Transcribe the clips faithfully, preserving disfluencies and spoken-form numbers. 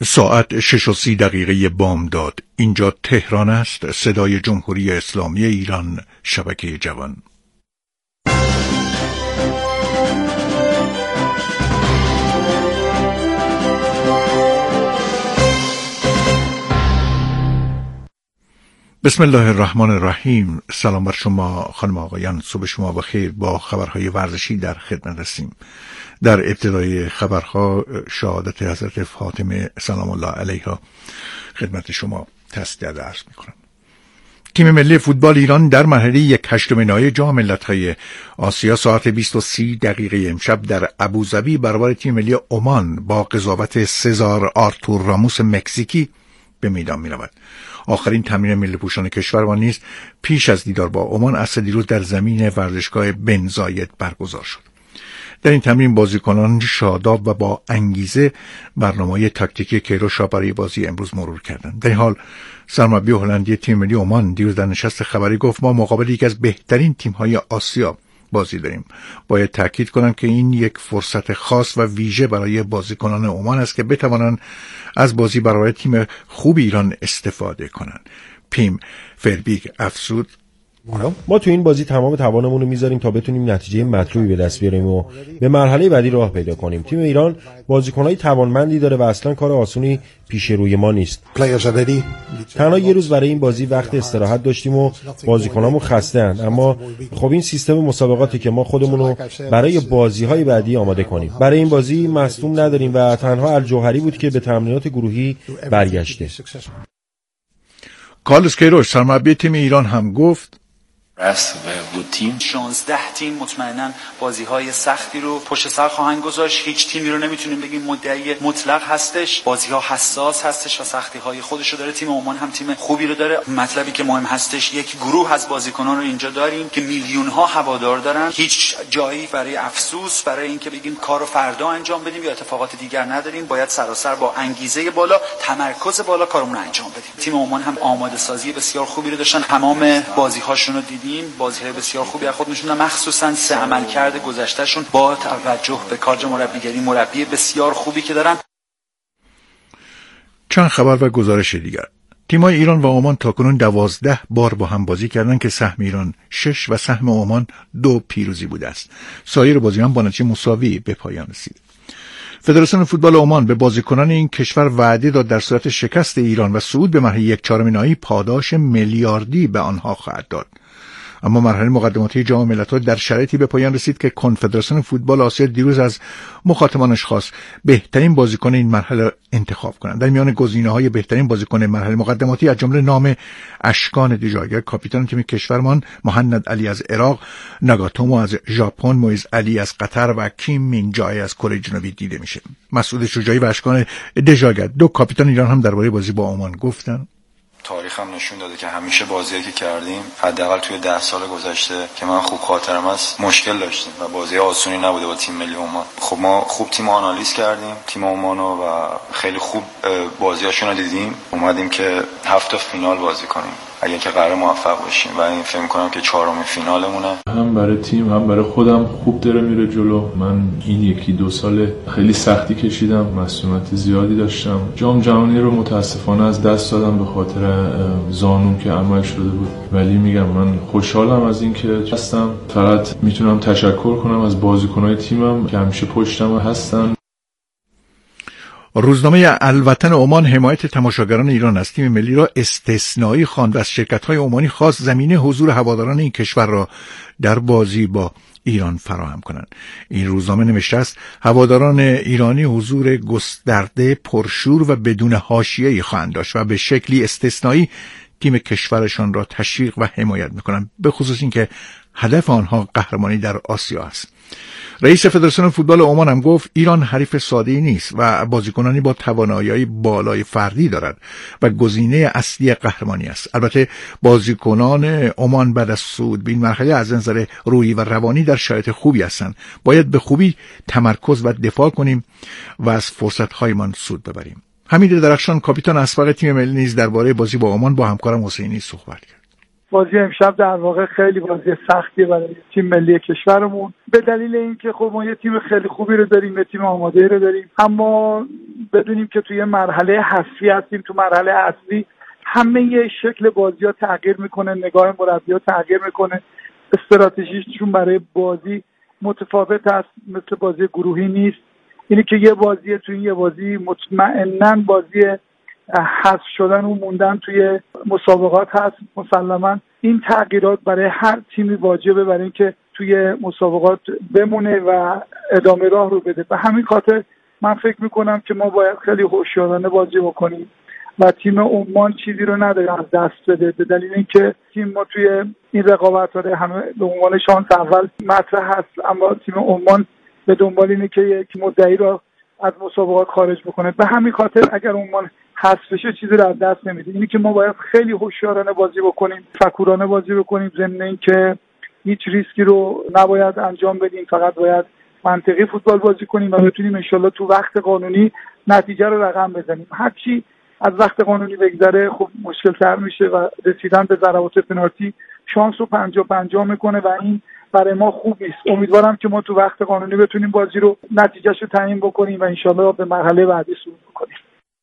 ساعت شش و سی دقیقه بامداد. اینجا تهران است. صدای جمهوری اسلامی ایران، شبکه جوان. بسم الله الرحمن الرحیم. سلام بر شما خانم آقایان، صبح شما بخیر. با خبرهای ورزشی در خدمت هستیم. در ابتدای خبرها شهادت حضرت فاطمه سلام الله علیها خدمت شما تسلیت عرض می‌کنم. تیم ملی فوتبال ایران در مرحله یک هشتم نهایی جام ملت‌های آسیا ساعت بیست و سی دقیقه امشب در ابوظبی برابر تیم ملی عمان با قضاوت سزار آرتور راموس مکزیکی به میدان می‌رود. آخرین تمرین ملی پوشان کشور و نیز پیش از دیدار با عمان عصر دیروز در زمین ورزشگاه بن زاید برگزار شد. در این تمرین بازیکنان شاداب و با انگیزه برنامه تاکتیکی کیروش را برای بازی امروز مرور کردند. در این حال سرمربی هلندی تیم ملی عمان دیروز در نشست خبری گفت ما مقابل یکی از بهترین تیم‌های آسیا بازی داریم. باید تاکید کنم که این یک فرصت خاص و ویژه برای بازیکنان عمان است که بتوانند از بازی برای تیم خوب ایران استفاده کنند. پیم فربیگ افزود ما تو این بازی تمام توانمون رو میذاریم تا بتونیم نتیجه مطلوبی به دست بیاریم و به مرحله بعدی راه پیدا کنیم. تیم ایران بازیکنای توانمندی داره و اصلا کار آسونی پیش روی ما نیست. تنها یه روز برای این بازی وقت استراحت داشتیم و بازیکنامون خسته اند، اما خب این سیستم مسابقاتی که ما خودمون رو برای بازی‌های بعدی آماده کنیم. برای این بازی مصدوم نداریم و تنها الجوهری بود که به تمرینات گروهی برگشته. کارلوس کیروش سرمربی تیم ایران هم گفت رست و بود تیم شانزده تیم مطمئناً بازی‌های سختی رو پشت سر خواهند گذاشت. هیچ تیمی رو نمیتونیم بگیم مدعی مطلق هستش. بازی‌ها حساس هستش و سختی‌های خودش رو داره. تیم عمان هم تیم خوبی رو داره. مطلبی که مهم هستش یک گروه از بازیکنان رو اینجا داریم که میلیون‌ها هوادار دارن. هیچ جایی برای افسوس، برای اینکه بگیم کارو فردا انجام بدیم یا اتفاقات دیگر نداریم. باید سراسر با انگیزه بالا، تمرکز بالا کارمون انجام بدیم. تیم عمان هم آماده سازی بسیار خوبی رو داشتن. تمام بازی‌هاشون رو دیدیم. بازی‌های بسیار خوبی از خود نشون دادن، مخصوصاً سه عملکرد گذشتهشون با توجه به کارج مربیگری، مربی بسیار خوبی که دارن. چند خبر و گزارش دیگر. تیم‌های ایران و عمان تاکنون دوازده بار با هم بازی کردند که سهم ایران شش و سهم عمان دو پیروزی بوده است. سایر بازی‌ها با نتیجه مساوی به پایان رسید. فدراسیون فوتبال عمان به بازیکنان این کشور وعده داد در صورت شکست ایران و صعود به مرحله یک چهارم نهایی پاداش میلیاردی به آنها خواهد داد. اما مرحله مقدماتی جام ملت‌ها در شرایطی به پایان رسید که کنفدراسیون فوتبال آسیا دیروز از مخاطبانش خواست بهترین بازیکن این مرحله انتخاب کنند. در میان گزینه‌های بهترین بازیکن مرحله مقدماتی از جمله نام اشکان دیجاگر کاپیتان تیم کشورمان، مهند علی از عراق، ناگاتومو از ژاپن، مویز علی از قطر و کیم مین جای از کره جنوبی دیده میشه. مسعود شجاعی و اشکان دیجاگر دو کاپیتان ایران هم درباره بازی با عمان گفتند تاریخ هم نشون داده که همیشه بازیایی که کردیم حداقل توی ده سال گذشته که من خوب خاطرم هست مشکل داشتیم و بازی آسونی نبوده با تیم ملی عمان. خب ما خوب تیم آنالیز کردیم، تیم عمانو، و خیلی خوب بازیاشون رو دیدیم. اومدیم که هفت فینال بازی کنیم اگه که قرار موفق باشیم و این فکر می‌کنم که چهارمین فینالمونه. هم برای تیم هم برای خودم خوب داره میره جلو. من این یکی دو سال خیلی سختی کشیدم، مسئولیت زیادی داشتم. جام جهانی رو متاسفانه از دست دادم به خاطر زانوم که عمل شده بود، ولی میگم من خوشحالم از این که هستم. فقط میتونم تشکر کنم از بازیکن‌های تیمم که همیشه پشتم هستن. روزنامه الوطن عمان حمایت تماشاگران ایران از تیم ملی را استثنایی خواند و از شرکت‌های عمانی خواست زمینه حضور هواداران این کشور را در بازی با ایران فراهم کنند. این روزنامه نوشته است هواداران ایرانی حضور گسترده، پرشور و بدون حاشیه‌ای خواهند داشت و به شکلی استثنایی تیم کشورشان را تشویق و حمایت می‌کنند، به خصوص اینکه هدف آنها قهرمانی در آسیا است. رئیس فدراسیون فوتبال عمان هم گفت ایران حریف ساده‌ای نیست و بازیکنانی با توانایی بالای فردی دارد و گزینه اصلی قهرمانی است. البته بازیکنان عمان بعد از صعود به این مرحله از نظر روحی و روانی در شرایط خوبی هستند. باید به خوبی تمرکز و دفاع کنیم و از فرصت‌هایمان سود ببریم. حمید درخشان کاپیتان اسبق تیم ملی نیز درباره بازی با عمان با همکارم حسینی صحبت کرد. بازی امشب در واقع خیلی بازی سختیه برای تیم ملی کشورمون، به دلیل اینکه خب ما یه تیم خیلی خوبی رو داریم، یه تیم آماده رو داریم، اما بدونیم که توی مرحله حذفی هستیم. تو مرحله حذفی همه یه شکل بازی‌ها تغییر میکنه، نگاه مربی‌ها تغییر میکنه، استراتژیشون برای بازی متفاوت است، مثل بازی گروهی نیست. اینی که یه بازی توی یه بازی مطمئناً بازی حذف شدن و موندن توی مسابقات هست. مسلماً این تغییرات برای هر تیمی واجبه برای اینکه توی مسابقات بمونه و ادامه راه رو بده. به همین خاطر من فکر میکنم که ما باید خیلی هوشیارانه بازی بکنیم و تیم عمان چیزی رو نداره از دست بده، به دلیل اینکه تیم ما توی این رقابت‌ها همه به عنوان شانس اول مطرح هست، اما تیم عمان به دنبال اینه که یک مدعی رو از مسابقات خارج بکنه. به همین خاطر اگر عمان حذف بشه چیزی رو از دست نمیده. اینی که ما باید خیلی هوشیارانه بازی بکنیم، فکورانه بازی بکنیم، ضمن اینکه هیچ ریسکی رو نباید انجام بدیم، فقط باید منطقی فوتبال بازی کنیم و بتونیم انشالله تو وقت قانونی نتیجه رو رقم بزنیم. هرچی از وقت قانونی بگذره خب مشکل تر میشه و رسیدن به ضربات پنالتی شانس رو پنجاه پنجاه میکنه و این برای ما خوب نیست. امیدوارم که ما تو وقت قانونی بتونیم بازی رو نتیجهش رو تعیین بکنیم و انشالله به مرحله بعدی صعود بکنیم.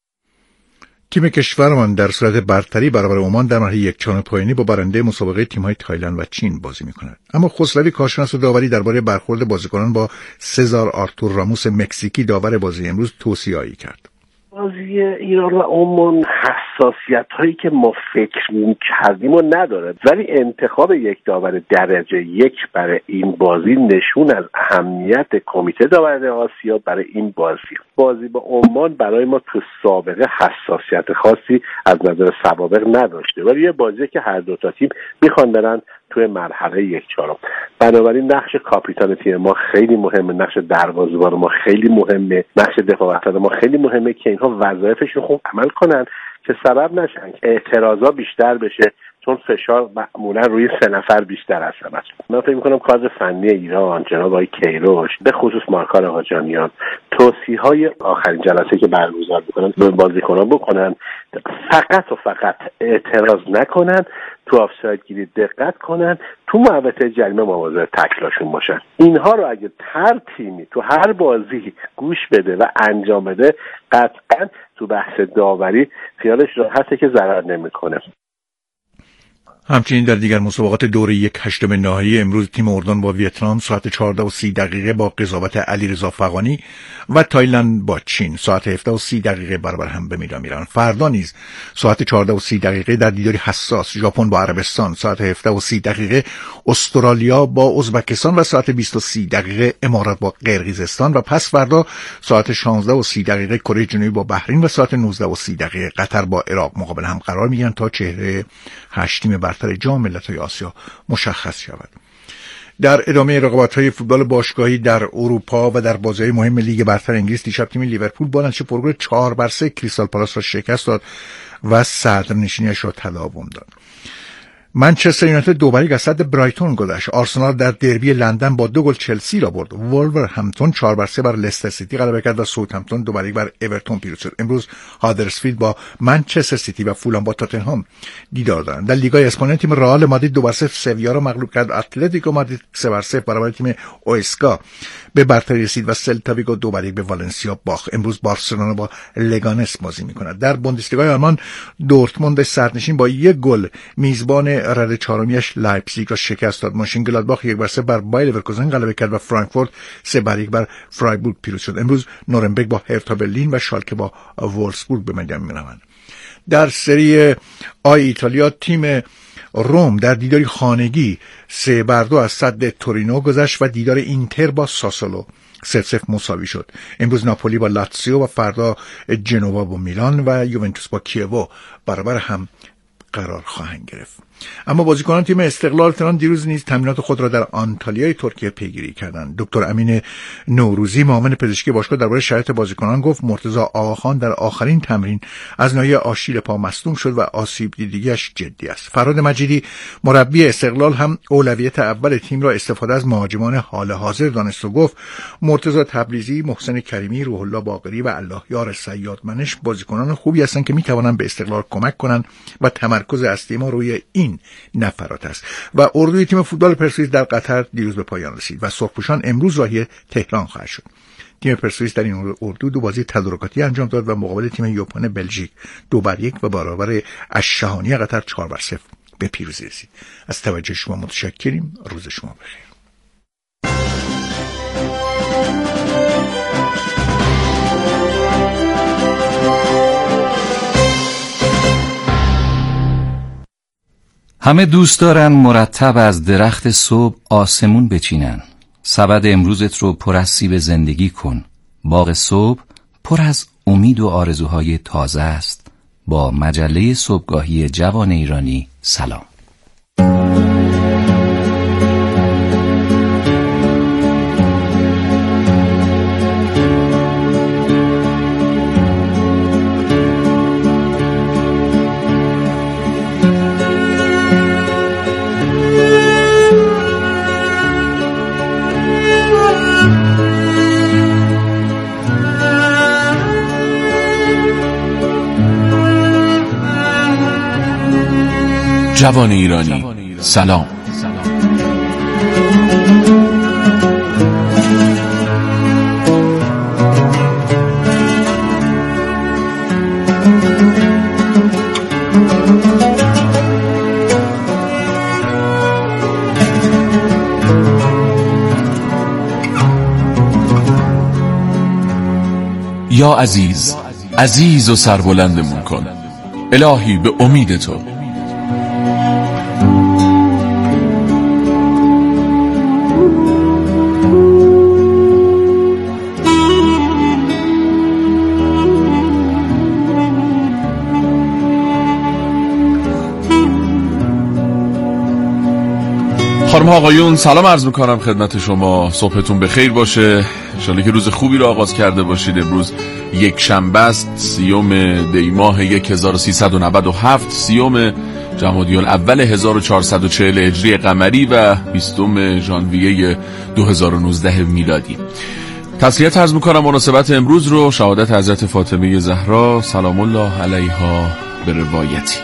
تیم کشورمان در صورت برتری برابر عمان در مرحله یک چهارم پایانی با برنده مسابقه تیم‌های تایلند و چین بازی می‌کند. اما خسروی کارشناس داوری درباره برخورد بازیکنان با سزار آرتور راموس مکزیکی داور بازی امروز توصیه‌ای کرد. بازی ایران و عمان حساسیت هایی که ما فکر می‌کردیم و نداره، ولی انتخاب یک داور درجه یک برای این بازی نشون از اهمیت کمیته داوران آسیا برای این بازی. بازی با عمان برای ما تو سابقه حساسیت خاصی از نظر سوابق نداشته، ولی یه بازی که هر دو تا تیم میخوان برن توی مرحله یک چهارم. بنابراین نقش کاپیتان تیم ما خیلی مهمه، نقش دروازه‌بان ما خیلی مهمه، نقش دفاع وسط ما خیلی مهمه که اینها وظایفشون خوب عمل کنن که سبب نشن که اعتراضا بیشتر بشه، چون فشار معمولا روی سه نفر بیشتر هست. من فکر می‌کنم کادر فنی ایران جناب آقای کیروش به خصوص مارکار آقاجانیان توصیه‌های آخرین جلسه که برگزار می‌کنن به بازیکنان بکنن، فقط و فقط اعتراض نکنن، تو آفساید گیری دقت کنن، تو محوطه جریمه مواظب تکلاشون باشن. اینها رو اگه هر تیمی تو هر بازی گوش بده و انجام بده، قطعاً تو بحث داوری خیالش راحته که ضرر نمی‌کنه. همچنین در دیگر مسابقات دوره یک هشتم نهایی امروز تیم اردن با ویتنام ساعت چهارده و سی دقیقه با قضاوت علیرضا فغانی و تایلند با چین ساعت هفده و سی دقیقه برابر هم به میدان میرن. فردا نیز ساعت چهارده و سی دقیقه در دیداری حساس ژاپن با عربستان، ساعت هفده و سی دقیقه استرالیا با ازبکستان و ساعت بیست و سی دقیقه امارات با قرقیزستان و پس فردا ساعت شانزده و سی دقیقه کره جنوبی با بحرین و ساعت نوزده و سی دقیقه قطر با عراق مقابل هم قرار میگیرن تا چهره هشتیم برتر جام ملت‌های آسیا مشخص شود. در ادامه رقابت‌های فوتبال باشگاهی در اروپا و در بازی‌های مهم لیگ برتر انگلیس دیشب تیم لیورپول با نتیجه پرگل چهار بر سه کریستال پالاس را شکست داد و صدرنشینی‌اش را تداوم داد. منچستر یونایتد دوباره از صد برایتون گذشت. آرسنال در دربی لندن با دو گل چلسی را برد. وولورهمپتون چهار بر سه بر لستر سیتی غلبه کرد و ساوثهمپتون دو بر یک بر اورتون پیروز شد. امروز هادرسفیلد با منچستر سیتی و فولام با تاتنهام دیدار دارند. در لیگ اسپانیا تیم رئال مادرید دو بر صفر سویا را مغلوب کرد. اتلتیکو مادرید سه بر صفر برابر تیم اوسکا به برتری رسید و سلتا ویگو دو بر یک به والنسیا باخت. امروز بارسلونا با لگانس بازی می‌کند. در بوندسلیگا آلمان دورتموند سرنشین با یک گل میزبان رده چهارمیش لایپزیگ را شکست داد. مونشنگلادباخ یک بر صفر بر بایر لورکوزن غلبه کرد و فرانکفورت سه بر یک بر فرایبورگ پیروز شد. امروز نورنبرگ با هرتا برلین و شالکه با وولفسبورگ به میدان می‌روند. در سری آی ایتالیا تیم روم در دیداری خانگی سه بر دو از صد تورینو گذشت و دیدار اینتر با ساسولو صفر صفر مساوی شد. امروز ناپولی با لاتزیو و فردا جنوا با میلان و یوونتوس با کیوو برابر هم قرار خواهند گرفت. اما بازیکنان تیم استقلال تهران دیروز نیز تمرینات خود را در آنتالیای ترکیه پیگیری کردند. دکتر امین نوروزی معاون پزشکی باشگاه درباره شرایط بازیکنان گفت مرتضی آقاخان در آخرین تمرین از ناحیه آشیل پا مصدوم شد و آسیب دیدگیش جدی است. فراد مجیدی مربی استقلال هم اولویت اول تیم را استفاده از مهاجمان حال حاضر دانست و گفت مرتضی تبریزی، محسن کریمی، روح الله باقری و الله یار صیاد منش بازیکنان خوبی هستند که میتوانند به استقلال کمک کنند و تمرکز تمرکز اصلی ما روی این نفرات است. و اردوی تیم فوتبال پرسپولیس در قطر دیروز به پایان رسید و سرخپوشان امروز راهی تهران خواهد شد. تیم پرسپولیس در این اردو دو بازی تدارکاتی انجام داد و مقابل تیم یوپان بلژیک دو بر یک و برابر الشهانی قطر چهار بر صفر به پیروزی رسید. از توجه شما متشکریم. روز شما بخیر. همه دوست دارن مرتب از درخت صبح آسمون بچینن. سبد امروزت رو پر از سیب زندگی کن. باغ صبح پر از امید و آرزوهای تازه است. با مجله صبحگاهی جوان ایرانی سلام. جوان ایرانی سلام. یا عزیز، عزیز و سربلندمون کن الهی به امید تو. خانم ها آقایون سلام عرض میکنم خدمت شما. صبحتون بخیر باشه. انشالله که روز خوبی رو آغاز کرده باشید. امروز یک شنبه است، سیوم دی ماه هزار و سیصد و نود و هفت، سیوم جمادی الاول هزار و چهارصد و چهل هجری قمری و بیستم ژانویه دو هزار و نوزده میلادی. تسلیت عرض میکنم مناسبت امروز رو، شهادت حضرت فاطمه زهرا سلام الله علیها به روایتی.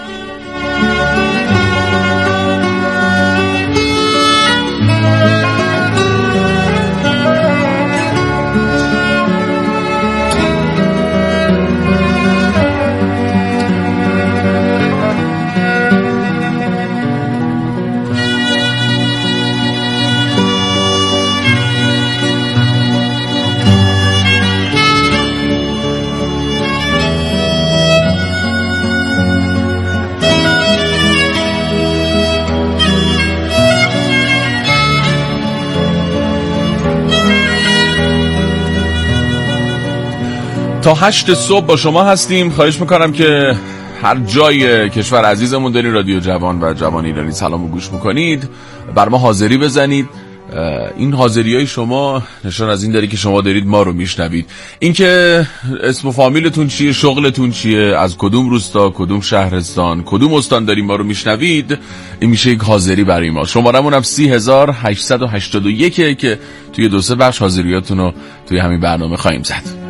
تا هشت صبح با شما هستیم. خواهش میکنم که هر جای کشور عزیزمون دارین رادیو جوان و جوان ایرانی سلام و گوش میکنید بر ما حاضری بزنید. این حاضری های شما نشان از این داری که شما دارید ما رو میشنوید. این که اسم و فامیلتون چیه، شغلتون چیه، از کدوم روستا، کدوم شهرستان، کدوم استان دارید ما رو میشنوید، این میشه یک حاضری برای ما. شمارمون هم سی هزار هشتصد و هشتاد و یک که توی دو سه بخش حاضریاتون رو توی همین برنامه خواهیم زد.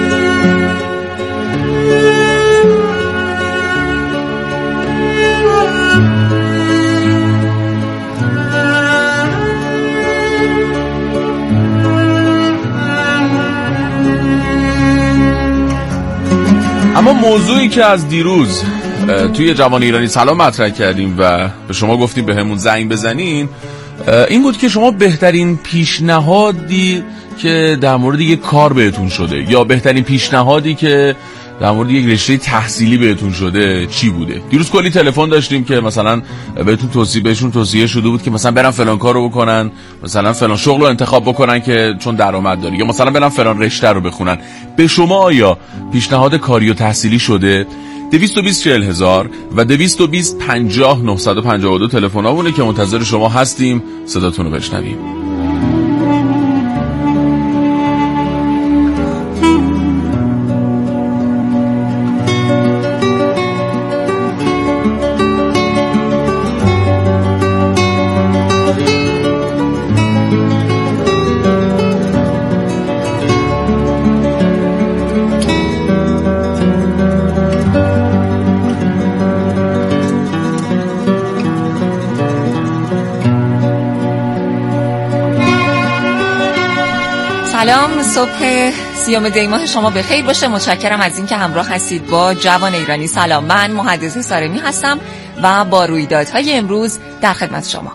اما موضوعی که از دیروز توی جوان ایرانی سلام مطرح کردیم و به شما گفتیم به همون زنگ بزنین این بود که شما بهترین پیشنهادی که در مورد یک کار بهتون شده یا بهترین پیشنهادی که در مورد یک رشته تحصیلی بهتون شده چی بوده. دیروز کلی تلفن داشتیم که مثلا بهتون توصیه بهشون توصیه شده بود که مثلا برن فلان کارو بکنن، مثلا فلان شغل رو انتخاب بکنن که چون درآمد داره، یا مثلا برن فلان رشته رو بخونن. به شما آیا پیشنهاد کاری و تحصیلی شده؟ دویست و بیست چهل هزار و دویست و بیست پنجاه نهصد و پنجاه و دو تلفنامونه که منتظر شما هستیم صداتون رو بشنویم. سلام، صبح سیوم دی ماه شما بخیر باشه. متشکرم از اینکه همراه هستید با جوان ایرانی سلام. من محدث سارمی هستم و با رویدادهای امروز در خدمت شما.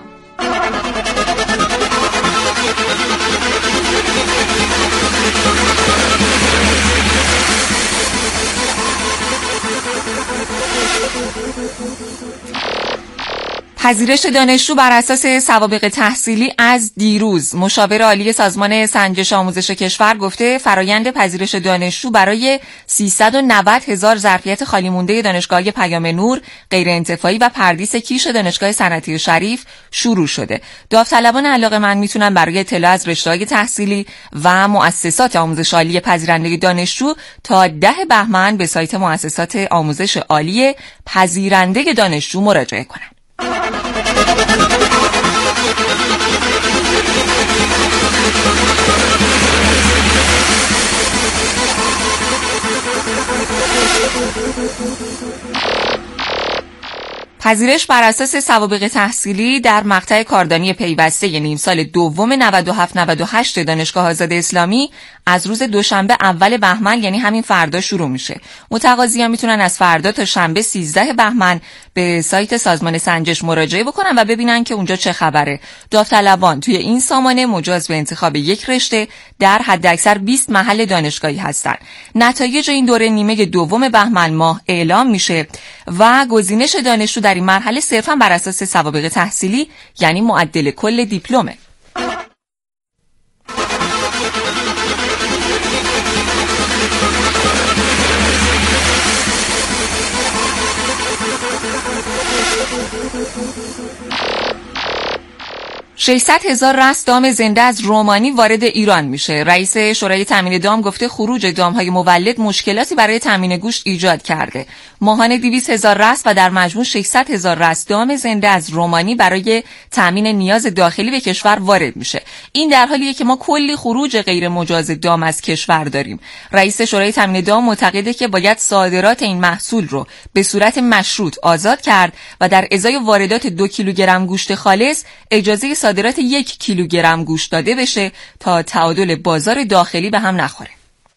پذیرش دانشجو بر اساس سوابق تحصیلی از دیروز. مشاور عالی سازمان سنجش آموزش کشور گفته فرایند پذیرش دانشجو برای سیصد و نود هزار ظرفیت خالی مونده دانشگاه پیام نور، غیر انتفاعی و پردیس کیش دانشگاه صنعتی شریف شروع شده. داوطلبان علاقه‌مند میتونن برای اطلاع از رشته‌های تحصیلی و مؤسسات آموزش عالی پذیرنده دانشجو تا ده بهمن به سایت مؤسسات آموزش عالی پذیرنده دانشجو مراجعه کنند. پذیرش بر اساس سوابق تحصیلی در مقطع کاردانی پیوسته نیم سال دوم نود و هفت نود و هشت دانشگاه آزاد اسلامی از روز دوشنبه اول بهمن یعنی همین فردا شروع میشه. متقاضیان میتونن از فردا تا شنبه سیزده بهمن به سایت سازمان سنجش مراجعه بکنن و ببینن که اونجا چه خبره. داوطلبان توی این سامانه مجاز به انتخاب یک رشته در حداکثر بیست محل دانشگاهی هستن. نتایج این دوره نیمه دوم بهمن ماه اعلام میشه و گزینش دانشجو در این مرحله صرفاً بر اساس سوابق تحصیلی یعنی معدل کل دیپلمه. ششصد هزار رأس دام زنده از رومانی وارد ایران میشه. رئیس شورای تامین دام گفته خروج دام‌های مولد مشکلاتی برای تامین گوشت ایجاد کرده. ماهانه دویست هزار رأس و در مجموع ششصد هزار رأس دام زنده از رومانی برای تامین نیاز داخلی به کشور وارد میشه. این در حالیه که ما کلی خروج غیر مجاز دام از کشور داریم. رئیس شورای تامین دام معتقده که باید صادرات این محصول رو به صورت مشروط آزاد کرد و در ازای واردات دو کیلوگرم گوشت خالص اجازه صادرات یک کیلوگرم گوشت داده بشه تا تعادل بازار داخلی به هم نخوره.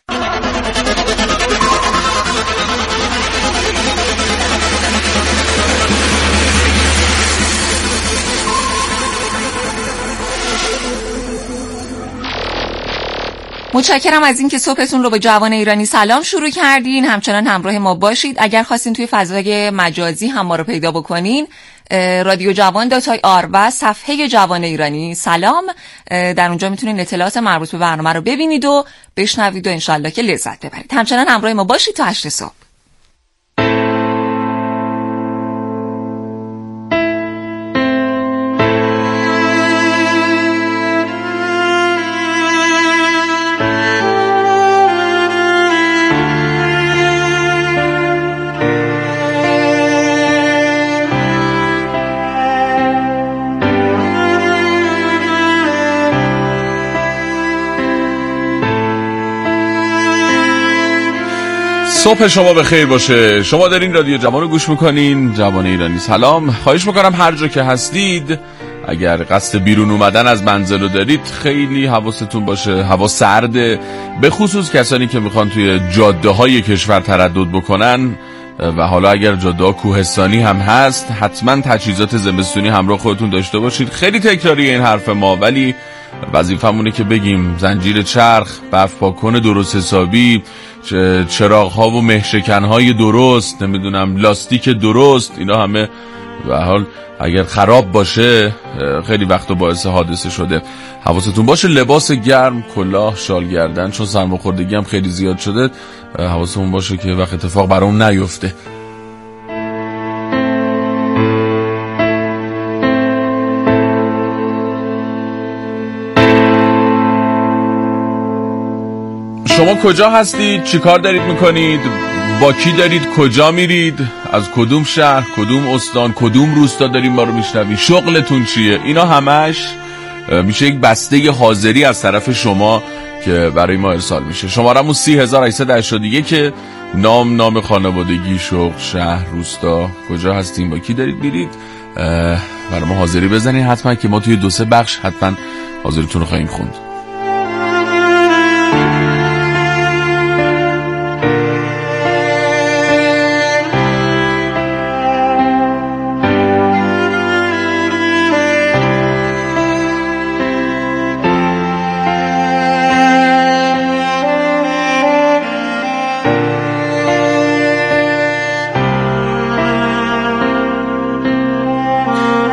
متشکرم از این که صبحتون رو به جوان ایرانی سلام شروع کردین. همچنان همراه ما باشید. اگر خواستین توی فضای مجازی هم ما رو پیدا بکنین، رادیو جوان دات آی آر و صفحه جوان ایرانی سلام، در اونجا میتونین اطلاعات مربوط به برنامه رو ببینید و بشنوید و انشالله که لذت ببرید. همچنان همراه ما باشید تا هشت صبح. صبح شما بخیر باشه. شما دارین رادیو جوان رو گوش میکنین. جوان ایرانی سلام. خواهش میکنم هر جا که هستید اگر قصد بیرون اومدن از منزل رو دارید خیلی حواستون باشه. هوا سرده، به خصوص کسانی که میخوان توی جاده های کشور تردد بکنن و حالا اگر جاده ها کوهستانی هم هست حتما تجهیزات زمستونی همراه خودتون داشته باشید. خیلی تکراری این حرف ما ولی وظیفمونه که بگیم. زنجیر چرخ، برف پاکن درست حسابی، چراغ ها و مهشکن های درست، نمیدونم لاستیک درست، اینا همه به حال اگر خراب باشه خیلی وقت باعث حادثه شده. حواستون باشه. لباس گرم، کلاه، شال گردن، چون سرماخوردگی هم خیلی زیاد شده. حواستون باشه که وقت اتفاق برام نیفته. شما کجا هستید؟ چی کار دارید میکنید؟ با کی دارید؟ کجا میرید؟ از کدوم شهر؟ کدوم استان؟ کدوم روستا دارید ما رو میشنوید؟ شغلتون چیه؟ اینا همش میشه یک بسته حاضری از طرف شما که برای ما ارسال میشه. شمارمون سی هزار و هشتصد و هشتاد و یک که نام، نام خانوادگی، شغل، شهر، روستا، کجا هستین، با کی دارید میرید، برای ما حاضری بزنید حتما که ما توی دو سه بخش حتما حاضریتون رو خواهیم خوند.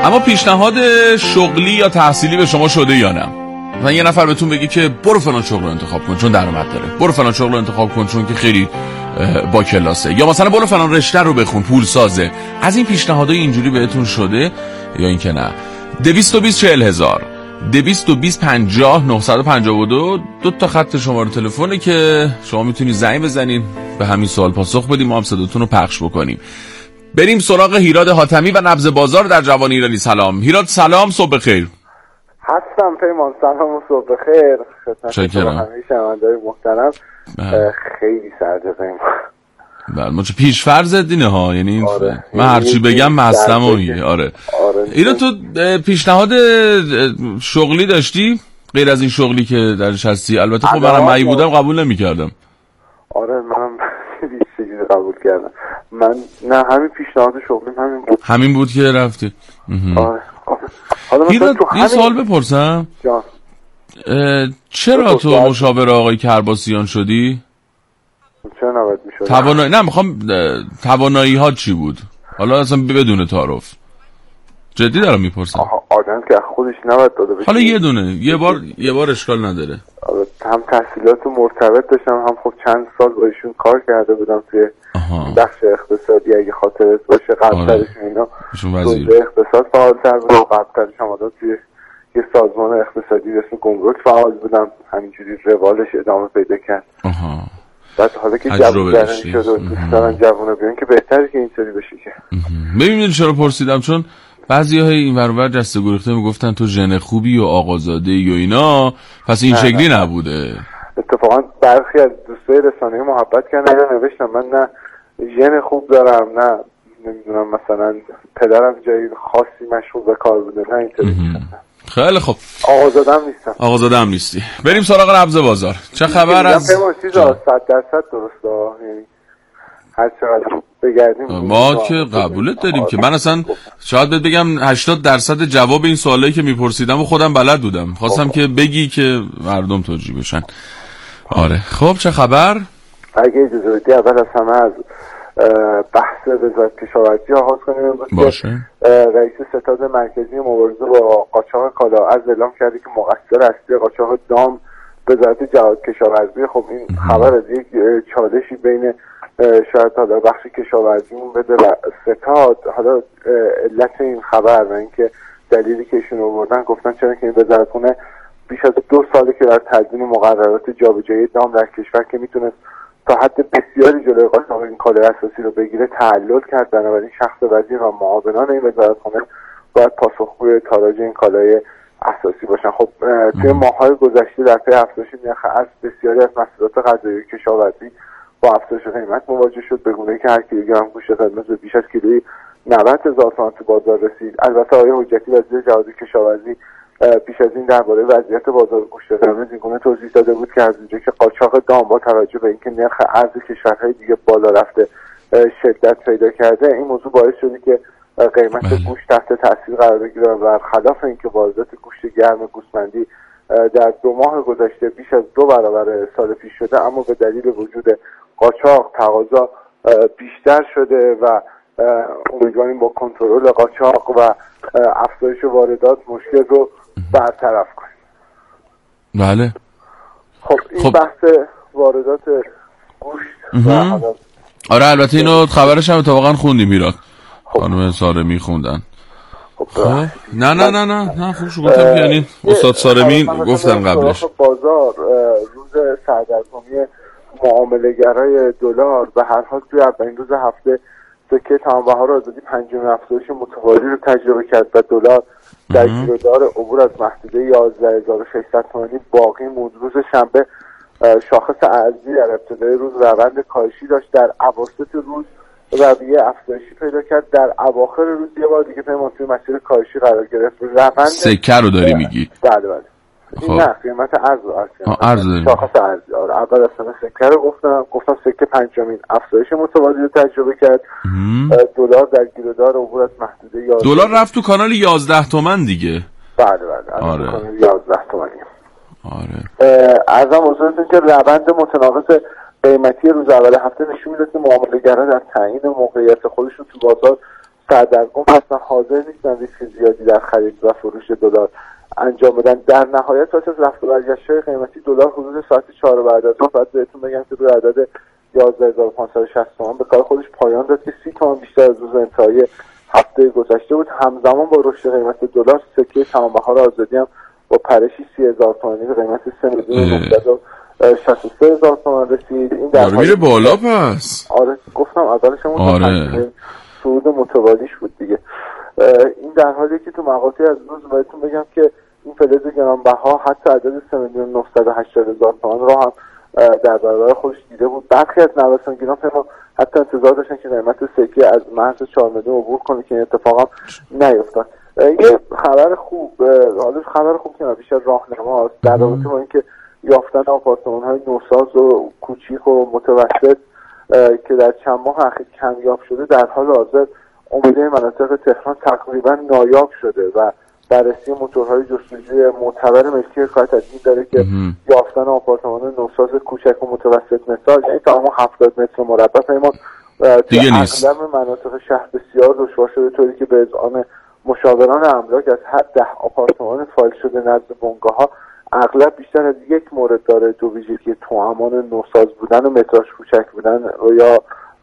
اما پیشنهاد شغلی یا تحصیلی به شما شده یا نه؟ مثلا یه نفر بهتون بگی که برو فلان شغل رو انتخاب کن چون درآمد داره، برو فلان شغل رو انتخاب کن چون که خیلی با کلاسه، یا مثلا برو فلان رشته رو بخون پول سازه. از این پیشنهادهای اینجوری بهتون شده یا اینکه نه؟ دویست و بیست چهل هزار دویست و بیست پنجاه نهصد و پنجاه و دو دو تا خط شماره تلفنه که شما میتونید زنگ بزنین به همین سوال پاسخ بدیم، ما هم صداتون رو پخش بکنیم. بریم سراغ هیراد حاتمی و نبض بازار در جوان ایرانی. سلام هیراد. سلام، صبح بخیر. هستم پیمان. سلام و صبح بخیر خدمت همه شنونده‌های محترم. خیلی سرده پیمان. بله ما چه پیش فرض دینه ها، یعنی آره. من هرچی بگم مستم و میگه. آره, آره. اینو تو پیشنهاد شغلی داشتی غیر از این شغلی که درش هستی؟ البته خب منم مایی بودم قبول نمی‌کردم. آره منم چیزی قبول کردم. من نه همین پیشنهاد شغلی همین بود. همین بود که رفتی. آره. حالا مثلا تو همین... یه سوال بپرسم. جان. چرا تو مشاور آقای کرباسیان شدی؟ چرا نباید میشد؟ توانایی نه میخوام توانایی ها چی بود؟ حالا اصلا بدون تعارف. جدی دارم میپرسم. آدم که خودش نباید داده بشه. حالا یه دونه یه بار یه بار اشکال نداره. هم تحصیلات مرتبط داشتم، هم خب چند سال با ایشون کار کرده بودم توی بخش اقتصادی اگه خاطرت باشه. قبل‌ترش اینا توی اقتصاد فعال‌تر بودم، قبل‌ترش هم آدم توی یه سازمان اقتصادی به اسم گمرک فعال بودم. همینجوری روالش ادامه پیدا کرد. آها. بعد حالا که جوان شد و دوست دارن جوونا بیان که بهتره که اینطوری بشه که. ببینید چرا پرسیدم، چون بعضی‌های این ور اونور دسته گریخته میگفتن تو ژن خوبی و آقازاده و اینا، پس این شکلی نبوده. اتفاقا برخی از دوستای رسانه‌ای محبت کردن اینا نوشتم من نه ژن خوب دارم، نه نمیدونم مثلا پدرم جای خاصی مشغول به کار بوده، نه اینطوری. خیلی خب. آقازاده‌ام نیستم. آقازاده‌ام نیستی. بریم سراغ نبض بازار. چه خبر از صد درصد درسته، یعنی هر چقدر بگردیم ما که قبولت داریم که من اصلا شاید بهت بگم هشتاد درصد جواب این سوالایی که میپرسیدم و خودم بلد بودم. خواستم که بگی که مردم توجیه بشن. آره خب چه خبر؟ اگه اجازه بدی اول از همه از بحث وزارت کشاورزی آغاز کنیم. باشه. رئیس ستاد مرکزی مبارزه با قاچاق کالا از اعلام کرده که مقصر اصلی قاچاق دام وزارت جهاد کشاورزی. خب این خبر از یک چالشی بین شاید حالا بخش کشاورزیمون بده و ستاد. حالا علت این خبر و اینکه دلیلی که ایشون آوردن گفتن چرا که این وزارتخونه بیش از دو ساله که در تدوین مقررات جابجایی دام در کشور که میتونست تا حد بسیاری جلوی قاچاق این کالای اساسی رو بگیره تعلل کرد. بنابراین شخص وزیر و معاونان این وزارتخونه باید پاسخگوی تاراج این کالای اساسی باشن. خب توی ماه‌های گذشته در پی افزایش نرخ ارز بسیاری از محصولات غذایی کشاورزی با افزایش قیمت مواجه شد، به گونه‌ای که هر کیلوگرم گوشت قرمز به بیش از کیلویی نود هزار تومان تو بازار رسید. البته آقای حجتی وزیر جهاد کشاورزی پیش از این درباره وضعیت بازار گوشت قرمز این گونه توضیح داده بود که از اونجا که قاچاق دام با توجه به اینکه نرخ ارز کشورهای دیگه بالا رفته شدت پیدا کرده، این موضوع باعث شده که قیمت گوشت تحت تاثیر قرار بگیره و برخلاف اینکه واردات گوشت گرم گوسفندی در دو ماه گذشته بیش از دو برابر سال پیش شده، اما به دلیل وجود قاچاق تقاضا بیشتر شده و امیدواریم با کنترل قاچاق و افزایش واردات مشکل رو برطرف کنیم. بله. خب این خب. بحث واردات گوشت و آره البته اینو خبرش هم اتفاقا خوندیم میراد. خانم سارمی خوندن. خب نه نه نه نه نه خوب شو گفتم، یعنی استاد سارمی گفتن قبلش. بازار روز سردرگمی معامله‌گرای دلار به هر حال توی اولین روز هفته سکه تمام بهار آزادی پنجمین افزایش متوالی رو تجربه کرد و دلار در گیرودار عبور از محدوده یازده هزار و ششصد تومانی باقی موند. روز شنبه شاخص ارزی در ابتدای روز روند کاهشی داشت، در اواسط روز رویه افزایشی پیدا کرد، در اواخر روز یه بار دیگه پیمان توی مسیر کاهشی قرار گرفت. روند سکه رو داری میگی؟ بله بله. این نه قیمت ارز رو ارز داریم. شاخص ارزی. آره اول اصلا سکه رو گفتم گفتم سکه پنجمین افزایش متوالی رو تجربه کرد. دلار در گیرودار عبور از محدوده یازده دلار رفت تو کانال یازده تومن دیگه. بله بله. آره. کانال یازده تومانی. آره. ارزم حضورتون که روند متناقض قیمتی روز اول هفته نشون میده که معامله‌گرا در تعیین موقعیت خودشون تو بازار سردرگم هستن، حاضر نیستن ریسک زیادی در خرید و فروش دلار انجام بدن. در نهایت پس از رفت و برگشت‌های قیمتی دلار حدود ساعت چهار بعد از ظهر باید بهتون بگم که روی عدد یازده هزار و پانصد و شصت تومان به کار خودش پایان داد که سی تومان بیشتر از روز انتهای هفته گذشته بود. همزمان با رشد قیمت دلار سکه تمام بهار آزادی هم با پرشی سی هزار تومانی به قیمت سه میلیون و نهصد و شصت و سه هزار تومان رسید. این در میره بالا پس. آره گفتم اولش اون آره. صعود متوالیش بود دیگه. این در حالی که تو مقاطعی از روز بهتون بگم که این فلز گرانبها حتی عدد سه میلیون و نهصد و هشتاد هزار تومان رو هم در برابر خودش دیده بود. برخی از نوسانگیران پیما حتی انتظار داشتن که قیمت سکه از مرز چهار میلیون عبور کنه که این اتفاق هم نیفتاد. یه خبر خوب، حالا خبر خوب که بیشتر راهنماست در رابطه با اینکه یافتن آپارتمان‌های نوساز و کوچیک و متوسط که در چند ماه اخیر کمیاب شده، در حال حاضر عمده مناطق تهران تقریبا نایاب شده و بررسی موتورهای جستجوی معتبر ملکی حکایت تدوین داره که یافتن آپارتمان نوساز کوچک و متوسط مثال، یعنی تمام هفتاد متر مربع پیمان دیگه نیست. اغلب مناطق شهر بسیار دشوار شده، طوری که به اذعان مشاوران املاک از هر ده آپارتمان فایل شده نزد بنگاه‌ها اغلب بیشتر از یک مورد داره دو ویژگی توامان نوساز بودن و متراژ کوچک بودن یا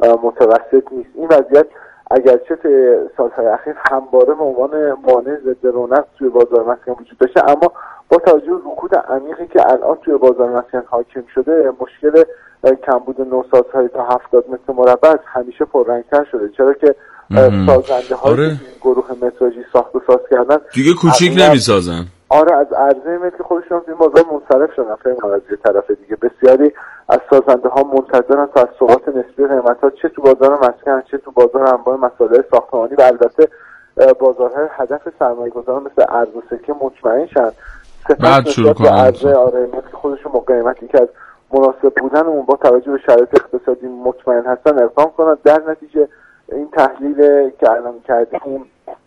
متوسط نیست. این وضعیت اگرچه طی سالهای اخیر همواره به عنوان مانع ضد رونق توی بازار مسکن وجود داشته، اما با توجه به رکود عمیقی که الان توی بازار مسکن حاکم شده، مشکل کمبود نوسازهای تا هفتاد متر مربع از همیشه پررنگ‌تر شده، چرا که سازنده های آره. گروه متراژی ساخت و ساز کردن دیگه کوچیک نمیسازن. آره از عرضه ملک خودشون این بازار منصرف شدن. فهم از یه طرف دیگه بسیاری از سازنده ها منتظرن تا از ثبات نسبی قیمت ها چه تو بازار مسکن چه تو بازار انواع مسائل ساختمانی و البته بازارهای هدف سرمایه‌گذاران مثل ارز و سکه مطمئن شن بعد شروع کنن عرضه آره ملک خودشون با قیمتی که از مناسب بودن اون با توجه به شرایط اقتصادی مطمئن هستن اقدام کنن. در نتیجه این تحلیل که الان کردیم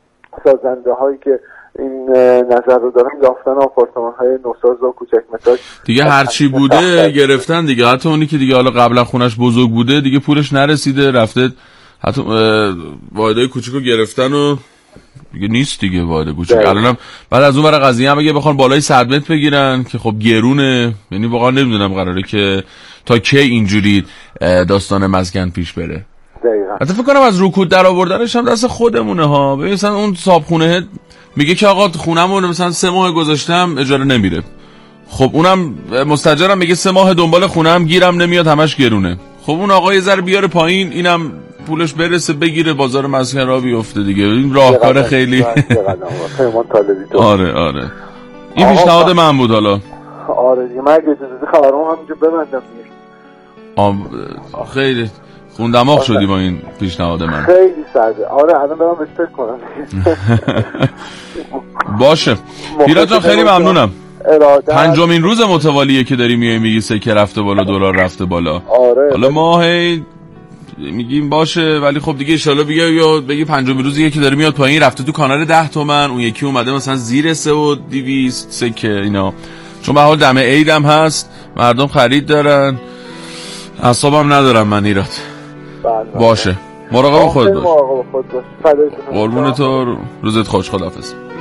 سازنده هایی که این نظر رو دارن یافتن آپارتمان های نوساز و کوچک متراژ دیگه هرچی بوده گرفتن دیگه، حتی اونی که دیگه حالا قبلا خونش بزرگ بوده دیگه پولش نرسیده رفته حتی واحدهای کوچیکو گرفتن و دیگه نیست دیگه واحد کوچیک. الانم بعد از اون برای قضیه هم اگه بخوان بالای صد متر بگیرن که خب گرونه، یعنی واقعا نمیدونم قراره که تا کی اینجوری داستان مسکن پیش بره. دقیقاً. حتی فکر کنم از رکود در آوردنش هم دست خودمونه ها. ببین مثلا اون صاحبخونه میگه که آقا خونمون مثلا سه ماه گذاشتم اجاره نمیره، خب اونم مستاجرم میگه سه ماه دنبال خونم گیرم نمیاد همش گرونه، خب اون آقا یه ذره بیاره پایین اینم پولش برسه بگیره بازار مسکن را بیفته دیگه. این راهکار خیلی آره آره این پیشنهاد من بود. حالا آره دیگه من اگه اجازه خبرمو همینجا ببندم دیگه. خیلی خون دماغ شدی با این پیشنهاد من. خیلی سرده. آره الان برام استفاده کنم. باشه پیرا جان خیلی ممنونم. پنجمین روز متوالیه که داری میای میگی سکه رفته بالا دلار رفته بالا. آره حالا ما هی میگیم باشه ولی خب دیگه ان شاءالله بگی یا بگی پنجمین روزیه که داره میاد پایین رفته تو کانال ده تومن، اون یکی اومده مثلا زیر سه و دویست سکه اینا، چون به حال دم عید هم هست مردم خرید دارن، اعصابم ندارم من ایراد. باشه مراقب خودت باش. قربون تو، روزت خوش، خداحافظ.